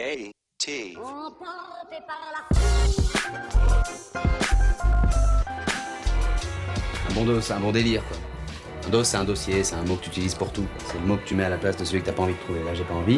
A-T. Un bon dos, c'est un bon délire, quoi. Un dos, c'est un dossier, c'est un mot que tu utilises pour tout. C'est le mot que tu mets à la place de celui que t'as pas envie de trouver. Là, j'ai pas envie.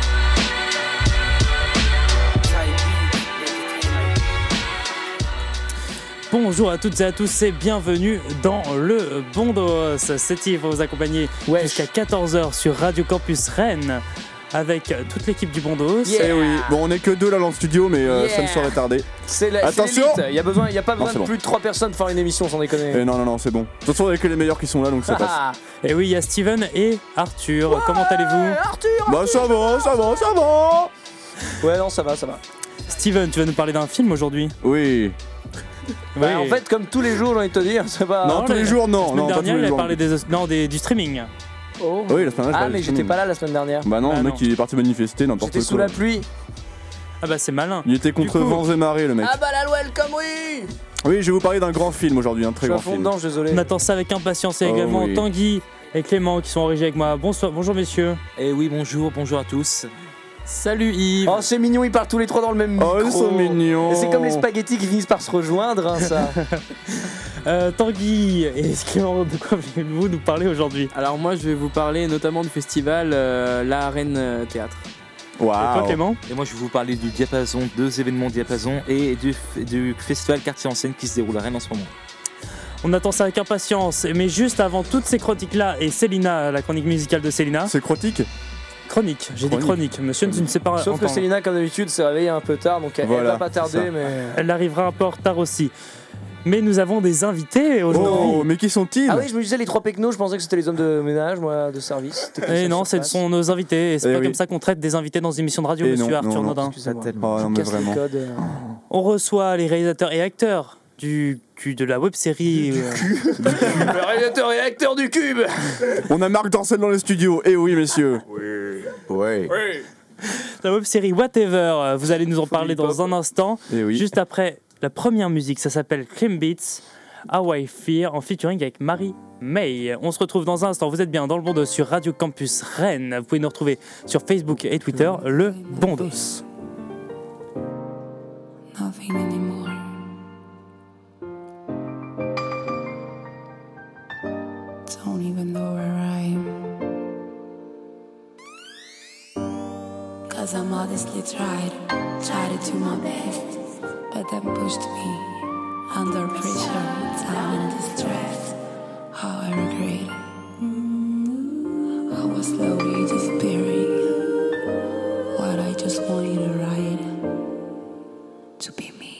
Bonjour à toutes et à tous et bienvenue dans le Bon Dos. C'est Yves, vous accompagner jusqu'à 14h sur Radio Campus Rennes avec toute l'équipe du Bon Dos. Eh oui, bon, on est que deux là dans le studio, mais ça ne saurait tarder. Attention, il y a pas besoin de plus de 3 personnes pour faire une émission, sans déconner. Non, c'est bon. De toute façon, il n'y a que les meilleurs qui sont là, donc ça passe. Et oui, il y a Steven et Arthur. Ouais, comment allez-vous? Arthur, bah ça va. Ouais, non, ça va. Steven, tu vas nous parler d'un film aujourd'hui? Oui. Bah, oui. En fait, comme tous les jours, j'ai envie de te dire, c'est pas... Non, tous les jours, non. La semaine dernière, il a parlé du streaming. Oh. Oui, la semaine dernière. Ah, mais j'étais pas là la semaine dernière. Bah non, le mec il est parti manifester, n'importe quoi. J'étais sous la pluie. Ah bah c'est malin. Il était contre vents et marées, le mec. Ah bah la welcome, oui. Oui, je vais vous parler d'un grand film aujourd'hui, un très grand film. Je suis désolé. On attend ça avec impatience et également Tanguy et Clément qui sont en régie avec moi. Bonjour messieurs. Et oui, bonjour à tous. Salut Yves. Oh c'est mignon, ils partent tous les trois dans le même micro. Oh ils sont mignons. Et c'est comme les spaghettis qui finissent par se rejoindre, hein, ça. Tanguy et Clément, de quoi voulez-vous nous parler aujourd'hui? Alors moi je vais vous parler notamment du festival La Arène Théâtre. Waouh. Et toi Clément? Et moi je vais vous parler du Diapason, 2 événements Diapason et du festival Quartier en Scène qui se déroule à Rennes en ce moment. On attend ça avec impatience, mais juste avant toutes ces chroniques-là, et Célina, la chronique musicale de Célina. C'est chronique? Chronique, j'ai dit chronique, monsieur ne sait pas. Sauf que Célina, comme d'habitude, s'est réveillée un peu tard, donc elle va pas tarder, mais... Elle arrivera un peu en retard aussi. Mais nous avons des invités aujourd'hui. Oh, mais qui sont-ils? Ah oui, je me disais les 3 pecnos, je pensais que c'était les hommes de ménage, moi, de service. Et non, ce sont nos invités, et c'est pas comme ça qu'on traite des invités dans une émission de radio, monsieur Arthur Nodin. Oh, non, mais vraiment. On reçoit les réalisateurs et acteurs de la web-série Le réalisateur et acteur du Cube. On a Marc Dorcel dans les studios. Eh oui messieurs. Oui. La web-série Whatever, vous allez nous en parler dans un instant. Oui. Juste après la première musique, ça s'appelle Clean Beats, How I Fear, en featuring avec Marie May. On se retrouve dans un instant, vous êtes bien dans le Bon Dos sur Radio Campus Rennes. Vous pouvez nous retrouver sur Facebook et Twitter, le Bon Dos. Nothing anymore. Don't even know where I am. 'Cause I modestly tried to do my best, but then pushed me under pressure, down in distress. How I regret it. I was slowly disappearing. What I just wanted to ride to be me.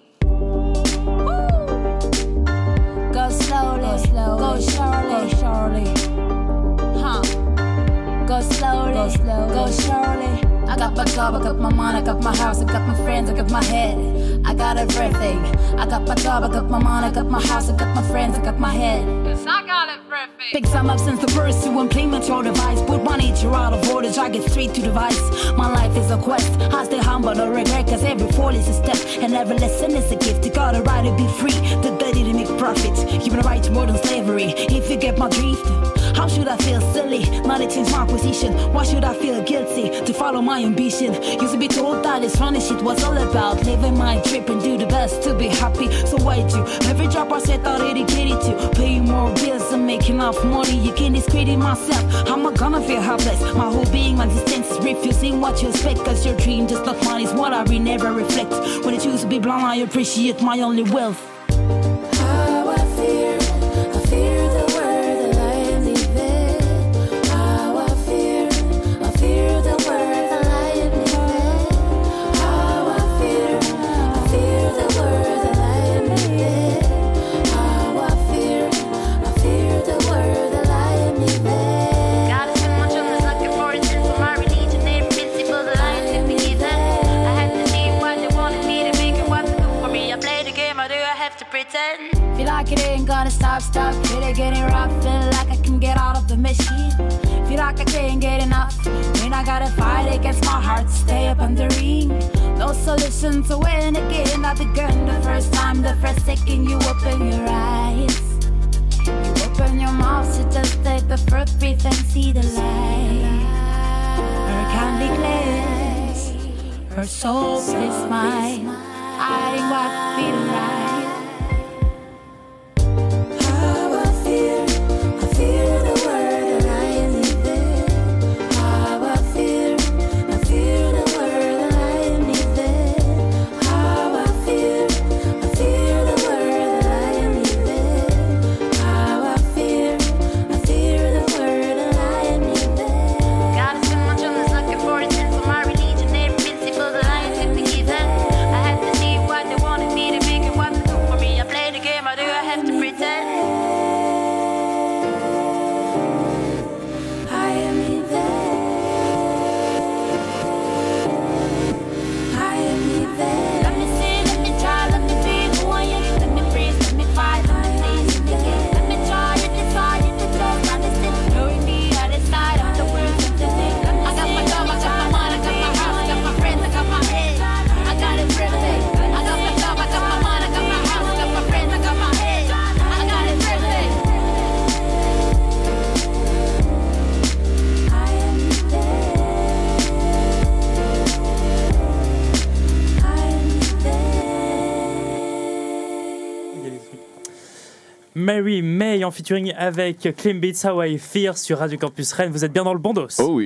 Go slowly, go surely, huh? Go slowly, go surely. I got my job, I got my mind, I got my house, I got my friends, I got my head. I got everything. I got my job, I got my mind, I got my house, I got my friends, I got my head. 'Cause I got everything. Pick some up since the first to implement your device. Put my nature out of order, I get straight to the vice. My life is a quest. I stay humble, no regret, 'cause every fall is a step. And every lesson is a gift. You got a right to be free, the dirty to make profit. You've been right to more than slavery. If you get my drift, how should I feel silly? Now to change my position. Why should I feel guilty to follow my ambition? Used to be told that this funny shit was all about living my trip and do the best to be happy. So why do every job I set out dedicated to pay more bills and make enough money? You can't discredit myself. How am I gonna feel helpless? My whole being, my existence is refusing what you expect. 'Cause your dream just not mine is what I never reflect. When I choose to be blind, I appreciate my only wealth. How I fear the world that I am living. How I fear the world that I am living. How I fear the world that I am living. How I fear the world that I am living. God is so much on the sucker for it, for my religion, invincible, the light to believe that. I had to see what they wanted me to make it what to do for me. I play the game, or do I have to pretend? Feel like it ain't gonna stop, really getting rough. Feel like I can get out of the machine. Feel like I can't get enough. When I gotta fight against my heart, stay up on the ring. No solution to win again. Not the gun the first time, the first second you open your eyes. You open your mouth to just take the first breath and see the light. Or it can be clear. her soul is mine. Hiding what feel right. How I feel the world that I am living. How I feel the world that I am living. How I feel the world that I am living. How I feel the world that I am living. Gotta spend my children's looking for it since for my religion. They're invincible, the lions took the given. I had to see what they wanted me to make and what to do for me. I play the game, I do, I have to pretend. I am living. I am living. Let me see, let me try, let me be who I am. Let me breathe, let me fight, let me please, let me get. Let me try to decide if it's love, not this thing. Knowing me at the side of the world of the thing. I got my job, I got my money, I got my house, I got my friends, I got my head. I got everything. I got my job, I got my money, I got my house, I got my friends, I got my head. I got everything. I am living. I am living. Mary May en featuring avec Clean Beats, How I Fear sur Radio Campus Rennes. Vous êtes bien dans le bon dos. Oh oui.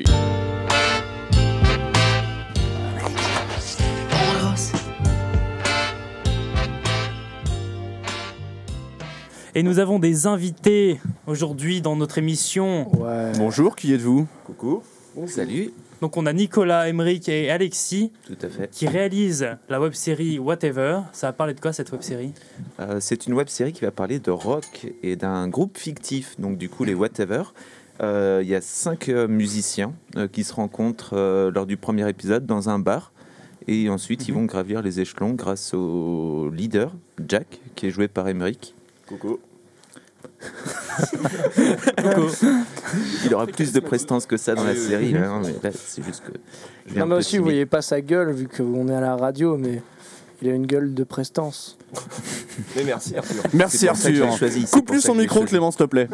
Et nous avons des invités aujourd'hui dans notre émission. Ouais. Bonjour, qui êtes-vous? Coucou. Salut. Donc on a Nicolas, Emeric et Alexis Tout à fait. qui réalisent la web-série Whatever. Ça va parler de quoi cette web-série? C'est une web série qui va parler de rock et d'un groupe fictif, donc du coup les Whatever. Il y a 5 musiciens qui se rencontrent lors du premier épisode dans un bar. Et ensuite, ils vont gravir les échelons grâce au leader, Jack, qui est joué par Emeric. Coucou. Il aura plus de prestance que ça dans la série. Là, hein, mais là, c'est juste que. je viens Non, un mais peu aussi, vous timide. voyez pas sa gueule, vu qu'on est à la radio, mais il a une gueule de prestance. Mais merci Arthur. Merci C'est pour ça que je Arthur. l'ai choisi, c'est Coupe pour plus ça son que je l'ai micro, choisi. Clément, s'il te plaît.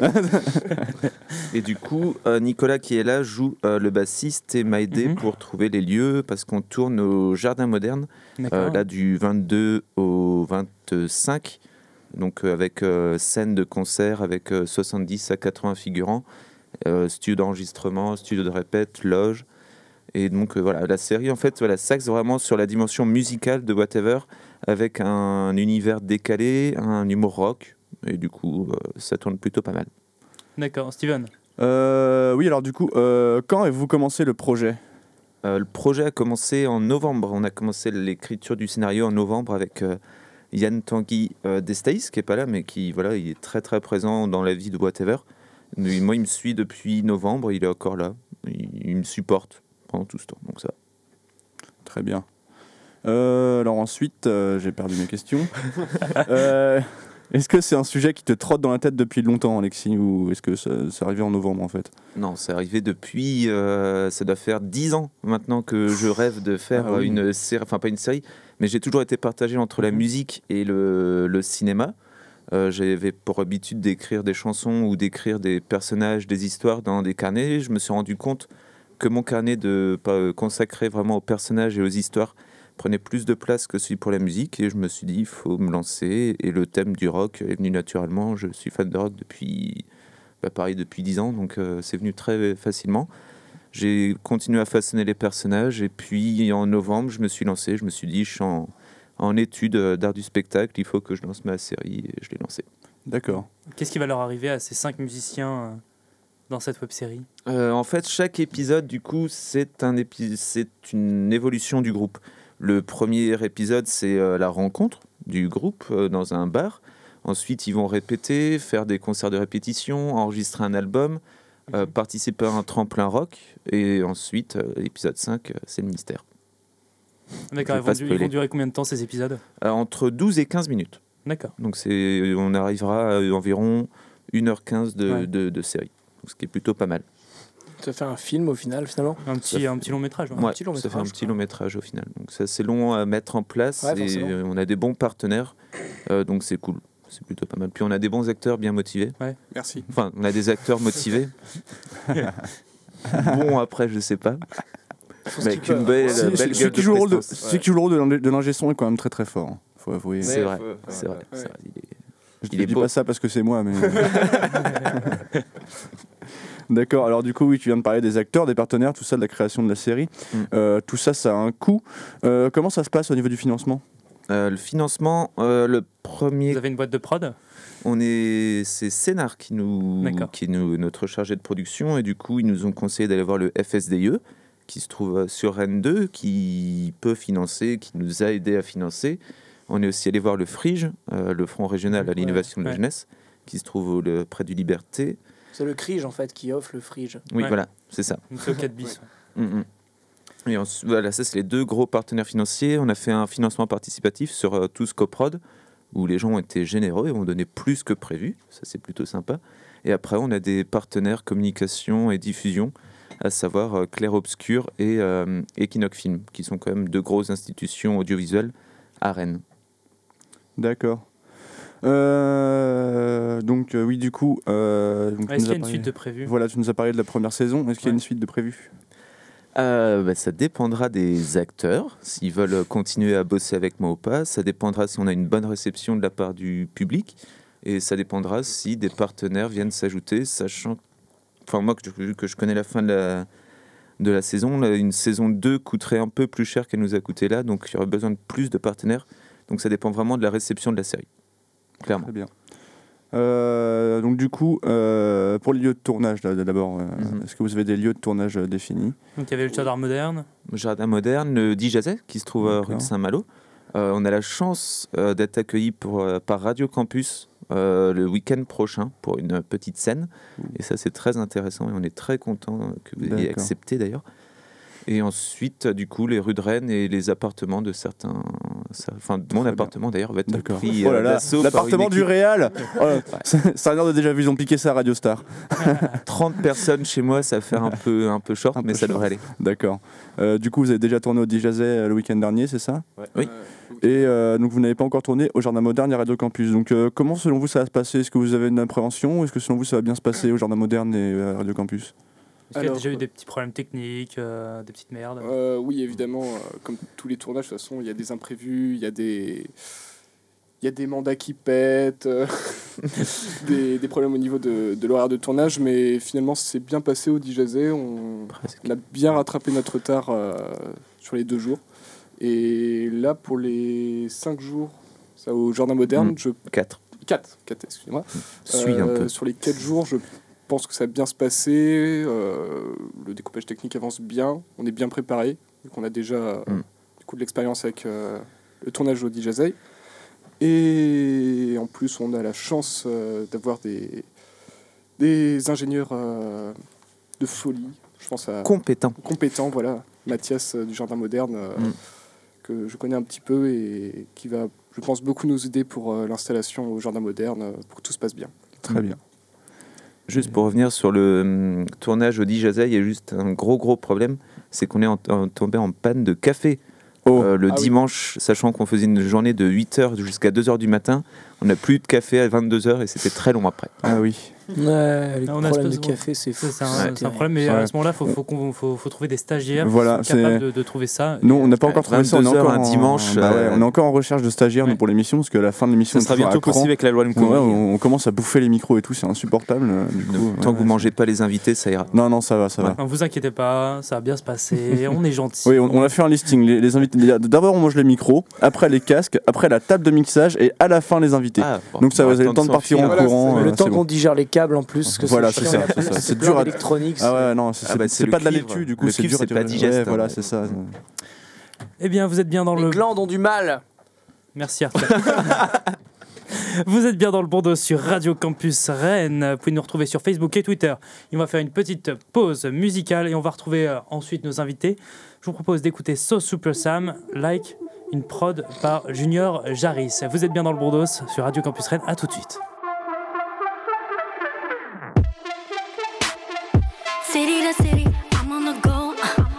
Et du coup, Nicolas qui est là joue le bassiste et m'a aidé pour trouver les lieux parce qu'on tourne au Jardin Moderne, D'accord. là du 22 au 25. Donc avec scène de concert avec 70 à 80 figurants, studio d'enregistrement, studio de répète, loge. Et donc voilà, la série en fait s'axe vraiment sur la dimension musicale de Whatever avec un univers décalé, un humour rock. Et du coup, ça tourne plutôt pas mal. D'accord, Steven. Oui, alors du coup, quand avez-vous commencé le projet? Le projet a commencé en novembre. On a commencé l'écriture du scénario en novembre avec Yann Tanguy d'Estaïs, qui n'est pas là, mais qui voilà, il est très très présent dans la vie de Whatever. Moi, il me suit depuis novembre, il est encore là. Il me supporte pendant tout ce temps, donc ça va. Très bien. Alors ensuite, j'ai perdu mes questions. Est-ce que c'est un sujet qui te trotte dans la tête depuis longtemps, Alexis, ou est-ce que c'est arrivé en novembre en fait? Non, c'est arrivé depuis, ça doit faire 10 ans maintenant que je rêve de faire Ah oui. une série, enfin pas une série, mais j'ai toujours été partagé entre la musique et le cinéma. J'avais pour habitude d'écrire des chansons ou d'écrire des personnages, des histoires dans des carnets. Je me suis rendu compte que mon carnet consacré vraiment aux personnages et aux histoires prenait plus de place que celui pour la musique, et je me suis dit il faut me lancer, et le thème du rock est venu naturellement. Je suis fan de rock depuis 10 ans, donc c'est venu très facilement. J'ai continué à façonner les personnages, et puis en novembre je me suis lancé, je me suis dit je suis en études d'art du spectacle, il faut que je lance ma série, et je l'ai lancée. D'accord. Qu'est-ce qui va leur arriver à ces 5 musiciens dans cette web-série? En fait, chaque épisode, du coup, c'est une évolution du groupe. Le premier épisode, c'est la rencontre du groupe dans un bar. Ensuite, ils vont répéter, faire des concerts de répétition, enregistrer un album, participer à un tremplin rock. Et ensuite, l'épisode 5, c'est le mystère. D'accord, Je vais pas ils vont spoiler. durer combien de temps ces épisodes? Entre 12 et 15 minutes. D'accord. Donc on arrivera à environ 1h15 de série. Donc, ce qui est plutôt pas mal. Ça fait un film au final, finalement. Un petit long métrage. Ouais. Ouais, petit long ça fait un métrage, petit quoi. long métrage au final. Donc ça, c'est long à mettre en place, Ouais, et forcément. on a des bons partenaires, donc c'est cool. C'est plutôt pas mal. Puis on a des bons acteurs bien motivés. Merci. Enfin, on a des acteurs motivés. Bon, après, je sais pas. Mais avec une belle Celui gueule qui joue le rôle de, prestance. celui qui joue le rôle de l'ingé son est quand même très très fort. Faut avouer. C'est vrai, ouais, c'est vrai. ouais. c'est vrai. Je il ne est dis beau. pas ça parce que c'est moi, mais. D'accord, alors du coup, oui, tu viens de parler des acteurs, des partenaires, tout ça, de la création de la série. Tout ça, ça a un coût. Comment ça se passe au niveau du financement ? Le financement, le premier, Vous avez une boîte de prod? c'est Scénar qui est notre chargé de production, et du coup, ils nous ont conseillé d'aller voir le FSDIE, qui se trouve sur Rennes 2, qui peut financer, qui nous a aidé à financer. On est aussi allé voir le FRIGE, le Front régional à l'innovation de la jeunesse, qui se trouve près du Liberté. C'est le CRIGE en fait qui offre le FRIGE. Oui, Ouais. voilà, c'est ça. C'est au 4 bis. Et voilà, ça c'est les deux gros partenaires financiers. On a fait un financement participatif sur tous Coprod, où les gens ont été généreux et ont donné plus que prévu. Ça c'est plutôt sympa. Et après, on a des partenaires communication et diffusion, à savoir Clair Obscur et Equinox Film, qui sont quand même deux grosses institutions audiovisuelles à Rennes. D'accord. Donc, oui, du coup. Donc, tu Est-ce nous qu'il y as a une parlé- suite de prévu? Voilà, tu nous as parlé de la première saison. Est-ce qu'il y a Ouais. une suite de prévue ? Ça dépendra des acteurs, s'ils veulent continuer à bosser avec moi ou pas. Ça dépendra si on a une bonne réception de la part du public. Et ça dépendra si des partenaires viennent s'ajouter, sachant... Enfin, moi, vu que je connais la fin de la saison, là, une saison 2 coûterait un peu plus cher qu'elle nous a coûté là. Donc, il y aurait besoin de plus de partenaires. Donc, ça dépend vraiment de la réception de la série. Clairement. Très bien. Donc, du coup, pour les lieux de tournage, là, d'abord, est-ce que vous avez des lieux de tournage définis ? Donc il y avait le Jardin Moderne. Jardin Moderne, le Dijazet, qui se trouve à rue D'accord. de Saint-Malo. On a la chance d'être accueillis par Radio Campus le week-end prochain pour une petite scène. Et ça, c'est très intéressant et on est très content que vous ayez D'accord. accepté d'ailleurs. Et ensuite, du coup, les rues de Rennes et les appartements de certains... Enfin, mon bien. appartement d'ailleurs va être D'accord. pris Oh là là, d'assaut par l'appartement une du équipe. Réal. Ça a l'air de déjà vu, ils ont piqué ça à Radio Star. 30 personnes chez moi, ça fait un peu short, mais ça devrait aller. D'accord. Du coup, vous avez déjà tourné au Dijazet le week-end dernier, c'est ça ? Oui. Et donc, vous n'avez pas encore tourné au Jardin Moderne et à Radio Campus. Donc, comment, selon vous, ça va se passer ? Est-ce que vous avez une appréhension ou est-ce que, selon vous, ça va bien se passer au Jardin Moderne et à Radio Campus ? Est-ce qu'il y a Alors, déjà eu des petits problèmes techniques, des petites merdes? Oui, évidemment, comme tous les tournages, de toute façon, il y a des imprévus, il y a des mandats qui pètent, des problèmes au niveau de l'horaire de tournage, mais finalement, c'est bien passé au Dijazet. On a bien rattrapé notre retard sur les 2 jours. Et là, pour les 5 jours, ça, au Jardin Moderne, 4. 4, excusez-moi. Suis un peu. Sur les 4 jours, je pense que ça va bien se passer. Le découpage technique avance bien. On est bien préparé. Vu qu'on a déjà du coup, de l'expérience avec le tournage au Dijazet. Et en plus, on a la chance d'avoir des ingénieurs de folie. Je pense à compétents, voilà. Mathias du Jardin Moderne, que je connais un petit peu et qui va, je pense, beaucoup nous aider pour l'installation au Jardin Moderne, pour que tout se passe bien. Très bien. Juste pour revenir sur le tournage au Dijazet, il y a juste un gros problème, c'est qu'on est tombé en panne de café le dimanche, sachant qu'on faisait une journée de 8h jusqu'à 2h du matin. On n'a plus de café à 22h et c'était très long après. Ah oui. Ouais, les Ah, on a problèmes de ce- café, c'est fou. C'est un problème, mais à ce moment-là, il faut trouver des stagiaires Voilà, qui sont capables c'est- de trouver ça. Nous, on n'a pas encore trouvé ça. On est 22 heures encore un dimanche, on est encore en recherche de stagiaires nous, pour l'émission, parce que la fin de l'émission, Ça sera est toujours bientôt à cran. possible avec la loi de Ouais, Connery. on commence à bouffer les micros et tout, c'est insupportable. Du coup, Tant que vous mangez pas les invités, ça ira. Non, ça va. Ne vous inquiétez pas, ça va bien se passer, on est gentils. Oui, on a fait un listing. Les invités. D'abord, on mange les micros, après les casques, après la table de mixage et à la fin les invités. Donc ça, vous avez le temps de partir en courant. Le temps c'est qu'on bon. digère les câbles en plus. Que Voilà, c'est c'est chiant, ça, et après, c'est ça. C'est dur plein à- d'électronique. Ah ouais, non, c'est bah, c'est pas le de la cuivre. laitue, du coup, Le c'est cuivre, dur à c'est pas digérer. digeste, Ouais, voilà, hein. c'est ça. Eh bien, vous êtes bien dans Les le... glandes ont du mal. Merci Arthur. Vous êtes bien dans le bon dos sur Radio Campus Rennes. Vous pouvez nous retrouver sur Facebook et Twitter. On va faire une petite pause musicale et on va retrouver ensuite nos invités. Je vous propose d'écouter So Super Sam, Like, une prod par Junior Jaris. Vous êtes bien dans le bon dos sur Radio Campus Rennes. À tout de suite. City to city, I'm on the go.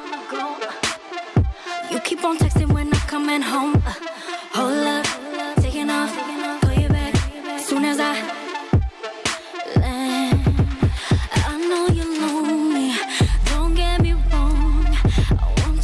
You keep on texting when I'm coming home. Hold up, taking off, call you back soon as I land. I know you're lonely, don't get me wrong. I want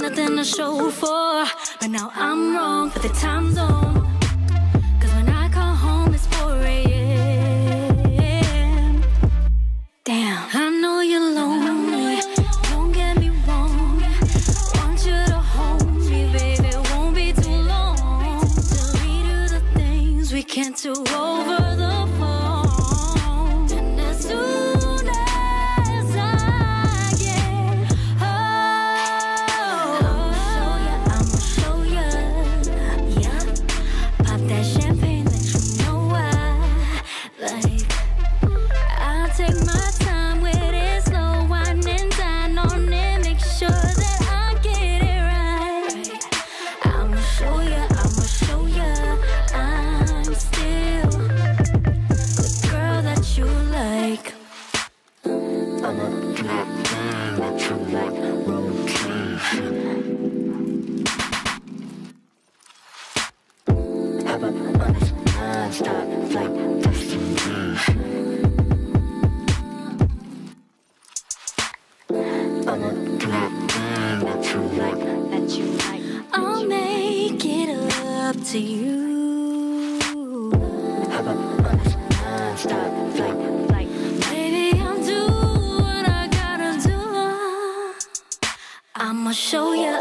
nothing to show for. But now I'm wrong for the time zone. Cause when I call home, it's 4 a.m. Damn, I know you're lonely. Don't get me wrong. Want you to hold me, baby. It won't be too long till we do the things we can't do over the phone. And as soon as I get home, I'ma show ya, yeah. Pop that champagne, let you know I like. I'll take my time with it, slow wine and dine on it, make sure that I get it right. I'ma show ya, I'm still the girl that you like. I'll make it up to you. Baby, I'll do what I gotta do. I'ma show ya.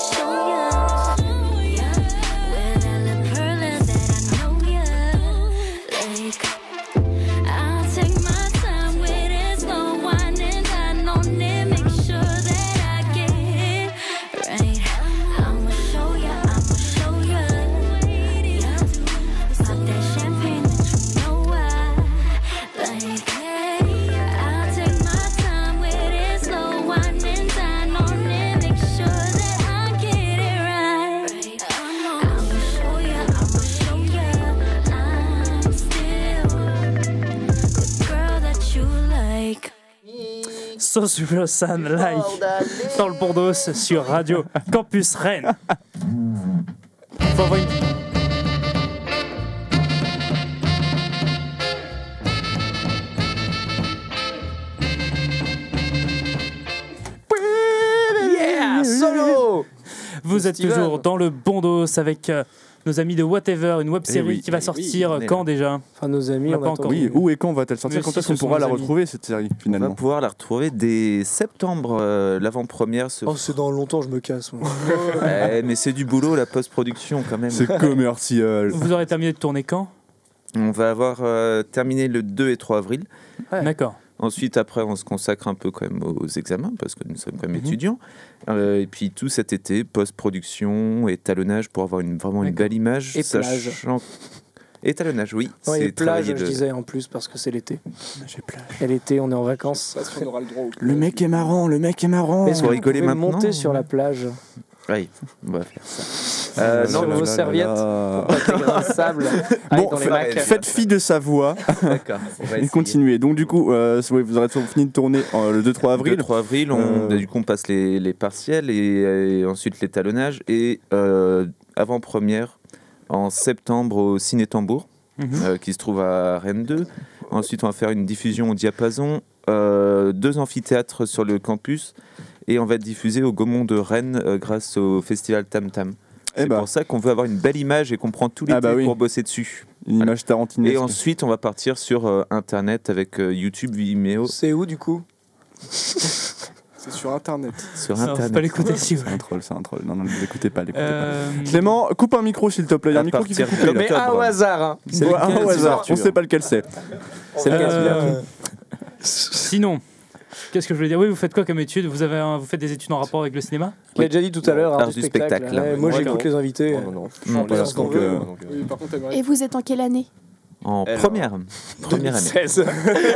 With that lip pearler that I know ya like. I'll take my time with it, slow wine and dine on it, make sure that I get it right. I'ma show ya. Yeah. Pop that champagne, let you know I like. I'll take my time with it, slow wine and dine on it, make sure that I get it right. I'ma show ya, I'm still the girl that you like. So Super San Like dans le Bordeaux sur Radio Campus Rennes. Faut avoir une- Yeah, solo. Vous êtes Festival. toujours dans le Bondos avec nos amis de Whatever, une web série oui. qui va sortir quand déjà? Enfin, nos amis, On on n'a pas attend. encore Oui, où et quand va-t-elle sortir? Mais Quand si, est-ce qu'on ce sont pourra la nos amis. retrouver, cette série, On va finalement? pouvoir la retrouver dès septembre. L'avant-première se Oh, c'est dans longtemps, je me casse. Moi. mais c'est du boulot, la post-production quand même. C'est commercial. Vous aurez terminé de tourner quand? On va avoir terminé le 2 et 3 avril. Ouais. D'accord. Ensuite, après, on se consacre un peu quand même aux examens parce que nous sommes quand même étudiants. Et puis tout cet été, post-production, étalonnage pour avoir vraiment une belle image. Et plage. Étalonnage, oui. Ouais, et plage, travailler je le- disais en plus parce que c'est l'été. J'ai plage. Et l'été, on est en vacances. Parce qu'on aura le droit au Le mec est marrant, le mec est marrant. Est-ce que Faut vous rigoler pouvez maintenant. monter sur la plage Oui, on va faire ça. sur non, vos serviettes là. pour pas qu'il y ait un sable Bon, dans les fa- bacs. faites- faites fi de sa voix D'accord. On va et essayer. continuez. Donc, du coup, oui, vous aurez fini de tourner le 2-3 avril. Le 3 avril, du coup, on passe les partiels et ensuite l'étalonnage. Et avant-première en septembre au Ciné Tambour, qui se trouve à Rennes 2. Ensuite, on va faire une diffusion au Diapason, 2 amphithéâtres sur le campus. Et on va être diffusé au Gaumont de Rennes grâce au festival Tam Tam. Eh C'est bah, pour ça qu'on veut avoir une belle image et qu'on prend tout l'été Ah bah oui. pour bosser dessus. une image tarantinesque. Et ensuite, on va partir sur Internet avec YouTube, Vimeo, C'est où du coup? C'est sur Internet. sur Non, faut Internet. pas l'écouter si vous C'est un troll, c'est un troll. Non, non, ne l'écoutez pas, l'écoutez Euh, pas. Clément, coupe un micro s'il te plaît. Il y a un À micro qui fait partir couper. de- là. Mais un au hasard. Hein. C'est Ouais, lequel, au hasard, Arthur on sait pas lequel c'est. C'est le Euh, Sinon, qu'est-ce que je voulais dire? Oui, vous faites quoi comme études? Vous faites des études en rapport avec le cinéma? Je l'ai déjà dit tout à l'heure, Art du spectacle. Ouais, moi, Ouais, j'écoute non. les invités. Non, non, non. Voilà, ce qu'on donc, veut. Oui, par contre, Et vous êtes en quelle année? En Alors. première année. 2016.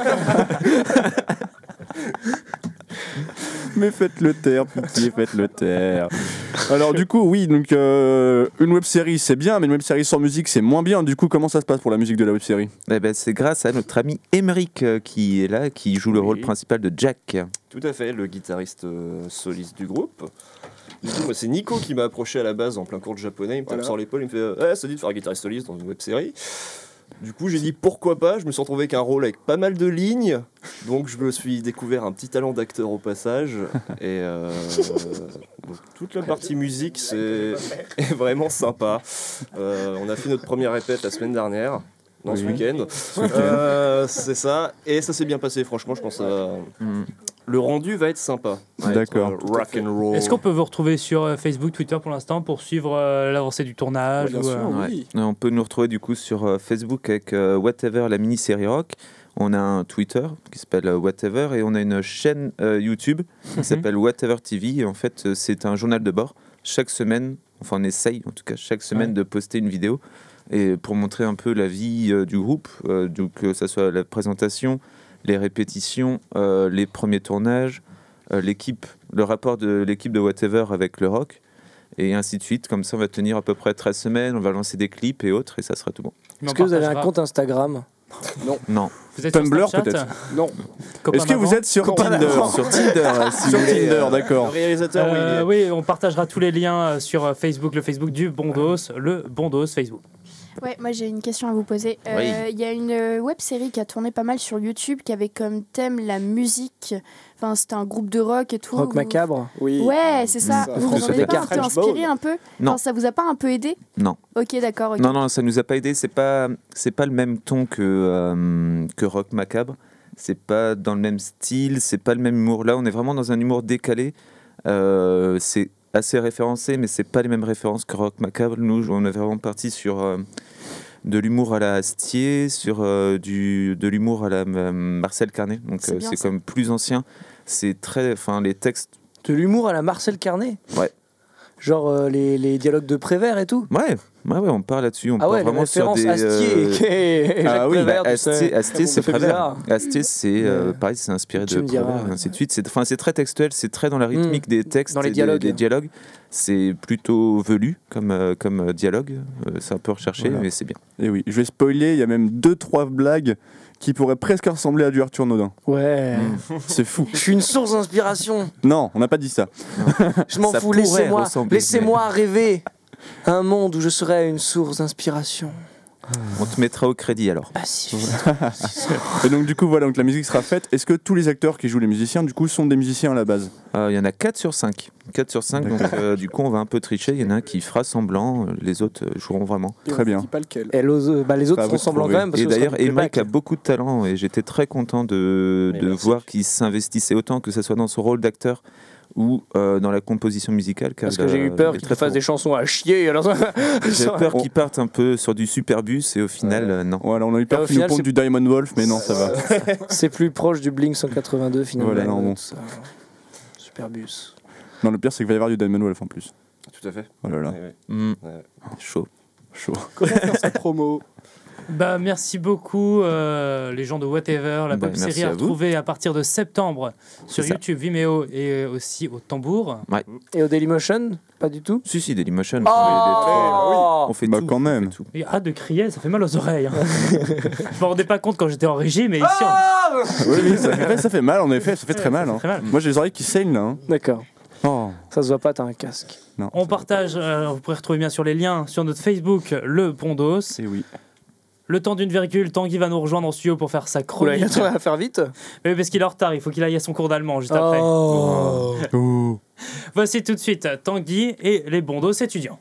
Mais faites-le taire, pitié, faites-le taire. Alors du coup, oui, donc une web série c'est bien, mais une web série sans musique c'est moins bien. Du coup, comment ça se passe pour la musique de la web série? Eh ben, c'est grâce à notre ami Émeric qui est là, qui joue le rôle principal de Jack. Tout à fait, le guitariste soliste du groupe. Du coup, moi, c'est Nico qui m'a approché à la base en plein cours de japonais. Il me tape Voilà. sur l'épaule, il me fait ça dit de faire guitariste soliste dans une web série. Du coup, j'ai dit pourquoi pas. Je me suis retrouvé avec un rôle avec pas mal de lignes. Donc, je me suis découvert un petit talent d'acteur au passage. Et donc, toute la partie musique, c'est est vraiment sympa. On a fait notre première répète la semaine dernière, ce week-end. C'est ça, et ça s'est bien passé, franchement, je pense le rendu va être sympa. D'accord. Rock and roll. Est-ce qu'on peut vous retrouver sur Facebook, Twitter pour l'instant pour suivre l'avancée du tournage Bien ou, sûr, Ouais. oui. On peut nous retrouver du coup sur Facebook avec Whatever, la mini-série rock. On a un Twitter qui s'appelle Whatever et on a une chaîne YouTube qui s'appelle Whatever TV. Et en fait, c'est un journal de bord. Chaque semaine, enfin on essaye en tout cas, chaque semaine de poster une vidéo et pour montrer un peu la vie du groupe, donc que ça soit la présentation, les répétitions, les premiers tournages, l'équipe, le rapport de l'équipe de Whatever avec le rock. Et ainsi de suite, comme ça on va tenir à peu près 13 semaines, on va lancer des clips et autres et ça sera tout bon. Est-ce que vous avez un compte Instagram? Non. Vous êtes Tumblr, sur Snapchat? peut-être. Non. Copain Est-ce que vous d'avant êtes sur Copain Tinder d'avant. Sur Tinder, si Sur vous voulez, Tinder, Le d'accord. réalisateur, oui, il est- Oui, on partagera tous les liens sur Facebook, le Facebook du Bondos, le Bondos Facebook. Ouais, moi j'ai une question à vous poser. Oui. Il y a une web série qui a tourné pas mal sur YouTube qui avait comme thème la musique. Enfin, c'était un groupe de rock et tout. Rock macabre. Oui. Ouais, c'est ça. Ça, Vous François vous en avez pas un Descartes. peu inspiré un peu? Non. Enfin, ça vous a pas un peu aidé? Non. Ok, d'accord. ok. Non, non, ça nous a pas aidé. C'est pas le même ton que Rock Macabre. C'est pas dans le même style. C'est pas le même humour. Là, on est vraiment dans un humour décalé. C'est assez référencé, mais c'est pas les mêmes références que Rock Macabre. Nous, on est vraiment parti sur de l'humour à la Astier, sur de l'humour à la Marcel Carnet. Donc C'est bien c'est ça. comme plus ancien. C'est très, enfin les textes. De l'humour à la Marcel Carnet. Ouais. Genre les dialogues de Prévert et tout. Ouais, on part là-dessus. On Ah part ouais, les vraiment sur références des. Astier. Ah oui, Prévert, tout ça. Astier, Ça c'est fait Prévert. bizarre. Astier, c'est Ouais. pareil, c'est inspiré Tu de me diras, Prévert, ouais. et ainsi de suite. C'est très textuel, c'est très dans la rythmique des textes, Dans les et dialogues. des dialogues. C'est plutôt velu comme dialogue. C'est un peu recherché, Voilà. mais c'est bien. Et oui, je vais spoiler, il y a même 2-3 blagues qui pourraient presque ressembler à du Arthur Naudin. Ouais. C'est fou. Je suis une source d'inspiration. Non, on n'a pas dit ça. Je m'en Ça fous, pourrait ressembler, laissez-moi rêver. Un monde où je serai une source d'inspiration. On te mettra au crédit alors. Ah si. Et donc du coup, voilà, donc la musique sera faite. Est-ce que tous les acteurs qui jouent les musiciens, du coup, sont des musiciens à la base? Il y en a 4 sur 5. 4 sur 5, donc du coup, on va un peu tricher. Il y en a un qui fera semblant, les autres joueront vraiment. Et Très on bien. dit pas lequel. Et les autres Ça va feront vous semblant trouver. quand même. Parce Et que ce sera d'ailleurs, du Emmerich playback. a beaucoup de talent et j'étais très content de merci. voir qu'il s'investissait autant, que ce soit dans son rôle d'acteur ou dans la composition musicale. Parce que j'ai eu peur qu'il te fasse des chansons à chier. Alors... J'ai peur qu'il parte un peu sur du superbus et au final, non. Voilà, on a eu peur Au qu'ils nous final, pondent c'est- du Diamond Wolf, mais non, ça va. C'est plus proche du Blink 182 finalement. Voilà, non, bon. Ça. Superbus. Non, le pire, c'est qu'il va y avoir du Diamond Wolf en plus. Tout à fait. Oh là là, Ouais, ouais. Mm. Ouais. Chaud. chaud. Comment faire sa promo? Bah, merci beaucoup, les gens de Whatever, la Bah, web merci série à à vous. retrouver à partir de septembre sur C'est ça. YouTube, Vimeo et aussi au Tambour. Et au Dailymotion? Pas du tout? Si, Dailymotion. Oh On fait Bah, tout. quand on même. fait tout. Et arrête de crier, ça fait mal aux oreilles. Hein. Je m'en rendais pas compte quand j'étais en régie, mais ici, Oui, oui, ça fait mal en effet, ça fait très mal. ça fait Hein. très mal. Moi j'ai les oreilles qui saignent là. Hein. D'accord. Oh, Ça se voit pas, t'as un casque. non. On partage, vous pourrez retrouver bien sûr les liens sur notre Facebook, le Bondos. Et oui. Le temps d'une virgule, Tanguy va nous rejoindre en studio pour faire sa Oula, chronique. il a à faire vite. Mais parce qu'il est en retard, il faut qu'il aille à son cours d'allemand juste après. Oh. Oh. Voici tout de suite Tanguy et les Bondos étudiants.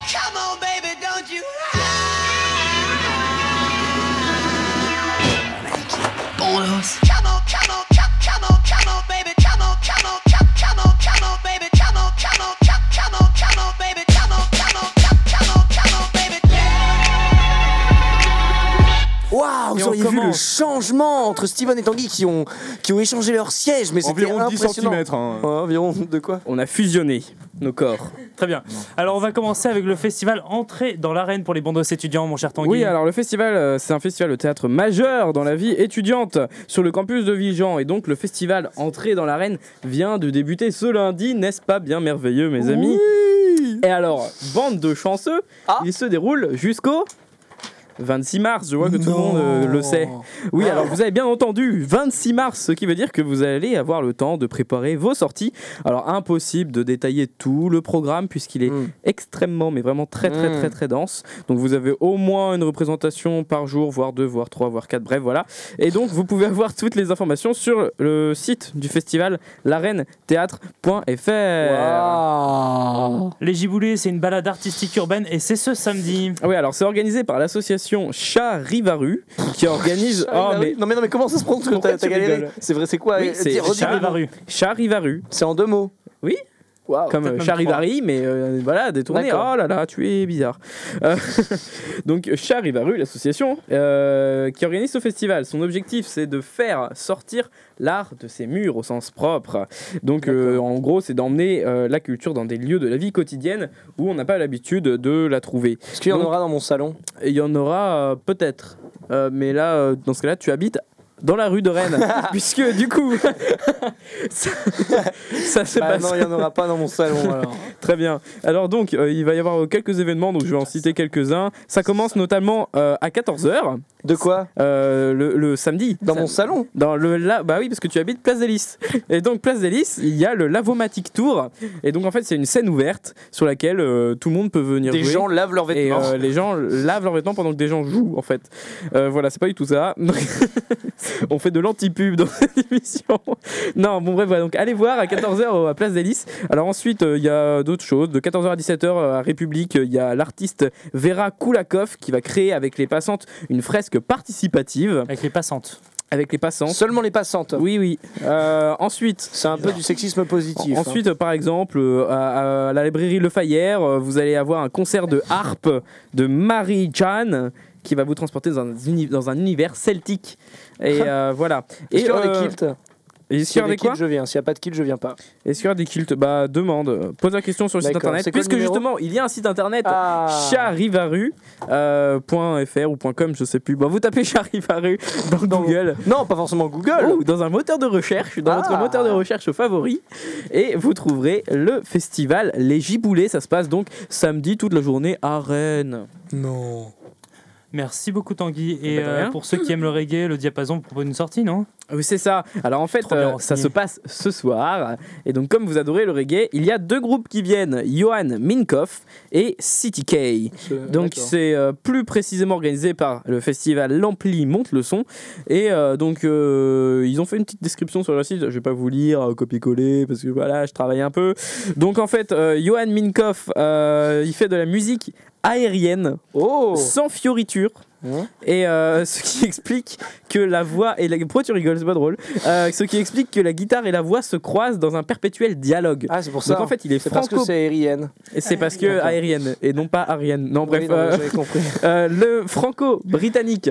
Waouh, Et vous on auriez vu le commence. changement entre Steven et Tanguy qui ont échangé leur siège, mais c'était Environ 10 impressionnant. cm. Hein. Environ de quoi? On a fusionné nos corps. Très bien. Alors on va commencer avec le festival Entrée dans l'arène pour les Bondos étudiants, mon cher Tanguy. Oui, alors le festival, c'est un festival de théâtre majeur dans la vie étudiante sur le campus de Vigan. Et donc le festival Entrée dans l'arène vient de débuter ce lundi, n'est-ce pas bien merveilleux, mes amis? Et alors, bande de chanceux, il se déroule jusqu'au 26 mars, je vois que tout le monde le sait. Oui, alors vous avez bien entendu, 26 mars, ce qui veut dire que vous allez avoir le temps de préparer vos sorties. Alors impossible de détailler tout le programme puisqu'il est extrêmement, mais vraiment très dense. Donc vous avez au moins une représentation par jour, voire 2, voire 3, voire 4, bref voilà. Et donc vous pouvez avoir toutes les informations sur le site du festival larenethéâtre.fr. Les Giboulés, c'est une balade artistique urbaine et c'est ce samedi. Ah oui, alors c'est organisé par l'association Charivaru qui organise. Non mais comment ça se prononce que t'as galéré? C'est vrai, c'est quoi? Oui, c'est Charivaru. Charivaru. C'est en 2 mots. Oui. Wow, comme Charivari, mais voilà, détourné. D'accord. Oh là là, tu es bizarre. Donc Charivaru, l'association qui organise ce festival, son objectif c'est de faire sortir l'art de ses murs au sens propre. Donc en gros, c'est d'emmener la culture dans des lieux de la vie quotidienne où on n'a pas l'habitude de la trouver. Est-ce qu'il y en aura dans mon salon? Il y en aura peut-être. Mais là, dans ce cas-là, tu habites dans la rue de Rennes, puisque du coup, ça s'est passé. Non, il n'y en aura pas dans mon salon. Alors. Très bien. Alors donc, il va y avoir quelques événements, donc je vais en citer quelques-uns. Ça commence notamment à 14h. De quoi? Le samedi. Dans mon salon? Bah oui, parce que tu habites Place des Lys. Et donc, Place des Lys, il y a le Lavomatic Tour. Et donc, en fait, c'est une scène ouverte sur laquelle tout le monde peut venir jouer. Des gens lavent leurs vêtements. Et les gens lavent leurs vêtements pendant que des gens jouent, en fait. Voilà, c'est pas du tout ça. On fait de l'anti-pub dans cette émission. Non, bon bref, voilà, donc allez voir à 14h à Place des Lys. Alors ensuite, il y a d'autres choses. De 14h à 17h à République, il y a l'artiste Vera Koulakov qui va créer avec les passantes une fresque participative. Avec les passantes. Avec les passantes. Seulement les passantes. Oui, oui. Ensuite, c'est un peu du sexisme positif. Ensuite, par exemple, à la librairie Le Fayère, vous allez avoir un concert de harpe de Marie Jan qui va vous transporter dans un univers celtique. Et voilà. Est-ce qu'il y aura des kilts? S'il y a des kilts, je viens. S'il n'y a pas de kilts, je viens pas. Est-ce qu'il y aura des kilts? Bah, demande. Pose la question sur le site internet. Puisque justement, il y a un site internet, charivaru.fr ou .com, je sais plus. Bah, vous tapez Charivaru dans Google. Non, pas forcément Google. Ou dans un moteur de recherche, dans votre moteur de recherche favori. Et vous trouverez le festival Les Giboulés. Ça se passe donc samedi toute la journée à Rennes. Non. Merci beaucoup Tanguy. Et pour ceux qui aiment le reggae, le Diapason vous propose une sortie, non? Oui, c'est ça. Alors en fait, ça se passe ce soir. Et donc comme vous adorez le reggae, il y a 2 groupes qui viennent, Johan Minkoff et City K. Donc c'est plus précisément organisé par le festival L'Ampli Monte le Son. Et donc ils ont fait une petite description sur leur site. Je vais pas vous lire, copier-coller, parce que voilà, je travaille un peu. Donc en fait, Johan Minkoff, il fait de la musique aérienne, sans fioriture. Et ce qui explique que la voix et pourquoi tu rigoles, c'est pas drôle. Ce qui explique que la guitare et la voix se croisent dans un perpétuel dialogue. Ah, c'est pour ça. Donc en fait, il est parce que c'est aérienne. Et c'est parce que aérienne et non pas arienne. Non, bref. Oui, j'avais compris. Le franco-britannique,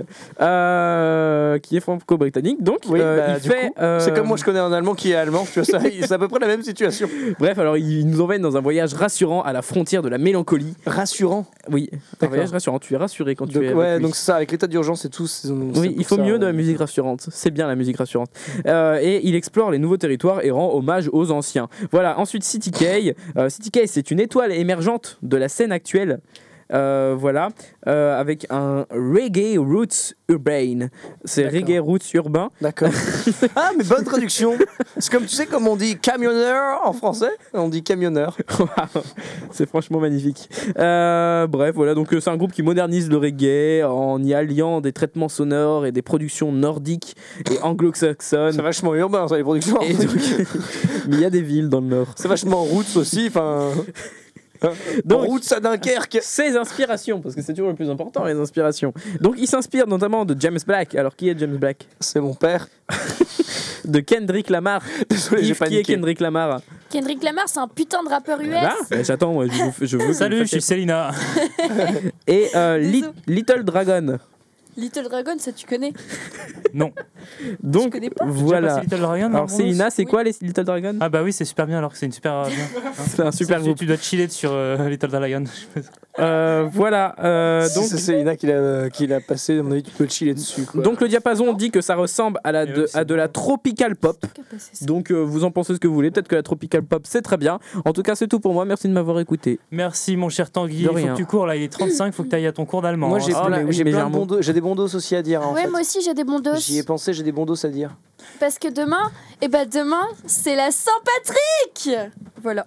qui est franco-britannique, donc il fait. C'est comme moi, je connais un Allemand qui est allemand. Tu vois ça, c'est à peu près la même situation. Bref, alors il nous emmène dans un voyage rassurant à la frontière de la mélancolie. Rassurant. Oui, un voyage rassurant. Tu es rassuré quand tu es. Ouais, donc c'est ça. Avec l'état d'urgence et tout. Oui, il faut mieux de la musique rassurante. C'est bien la musique rassurante. Et il explore les nouveaux territoires et rend hommage aux anciens. Voilà. Ensuite, City K. City K, c'est une étoile émergente de la scène actuelle. Voilà, avec un reggae roots urbain. C'est reggae roots urbain. D'accord. Ah, mais bonne traduction. C'est comme, tu sais, comme on dit camionneur en français, on dit camionneur. C'est franchement magnifique. Bref, voilà, donc c'est un groupe qui modernise le reggae en y alliant des traitements sonores et des productions nordiques et anglo-saxonnes. C'est vachement urbain, ça, les productions. Mais il y a des villes dans le nord. C'est vachement roots aussi, enfin. Donc, route à Dunkerque. Ses inspirations, parce que c'est toujours le plus important, les inspirations. Donc il s'inspire notamment de James Black. Alors qui est James Black? C'est mon père. De Kendrick Lamar. Désolé, j'ai paniqué. Qui est Kendrick Lamar? Kendrick Lamar, c'est un putain de rappeur US. Voilà. J'attends, moi, je veux. Salut, je suis Célina. Et Little Dragon. Little Dragon, ça tu connais? Non. Donc connais pas. voilà. Little Dragon, alors Célina, c'est quoi les Little Dragon? Ah bah oui, c'est super bien alors que c'est une super bien. C'est un super groupe. Tu dois chiller sur Little Dragon. Voilà. Donc c'est Célina qui l'a passé, à mon avis tu peux chiller dessus. Quoi. Donc le diapason dit que ça ressemble à de la tropical pop. Donc vous en pensez ce que vous voulez. Peut-être que la tropical pop c'est très bien. En tout cas c'est tout pour moi. Merci de m'avoir écouté. Merci mon cher Tanguy. Il faut que tu cours là. Il est 35. Il faut que tu ailles à ton cours d'allemand. Moi j'ai des bons dos aussi à dire. En fait. Moi aussi j'ai des bons dos. J'y ai pensé, j'ai des bons dos à dire. Parce que demain, c'est la Saint-Patrick. Voilà.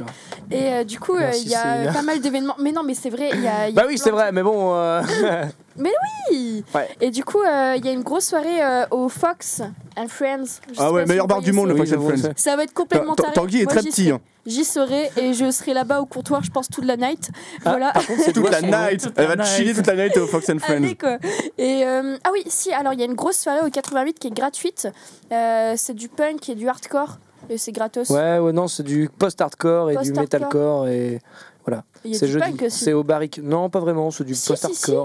Et du coup, il y a pas mal d'événements. Mais non, mais c'est vrai, il y a bah oui, c'est vrai, mais bon. Mais oui. Ouais. Et du coup, il y a une grosse soirée au Fox and Friends. Je sais Ah ouais, pas si meilleur vous bar du voyez, monde, le c'est- Fox and Friends. Ça va être complètement taré. Tanguy est Moi, très j'y petit. serai. Hein. J'y serai et je serai là-bas au comptoir, je pense, toute la night. Voilà. Par contre, c'est Toute la night. Elle va chiller toute la night au Fox and Friends. Allez, quoi. Et ah oui, si, alors il y a une grosse soirée au 88 qui est gratuite. C'est du punk et du hardcore. Et c'est gratos. Ouais, non, c'est du post-hardcore et du Post-hardcore. metalcore et voilà. Il y a C'est du jeudi. punk aussi. C'est au Barrique. Non, pas vraiment, c'est du Si, post-hardcore. si, si.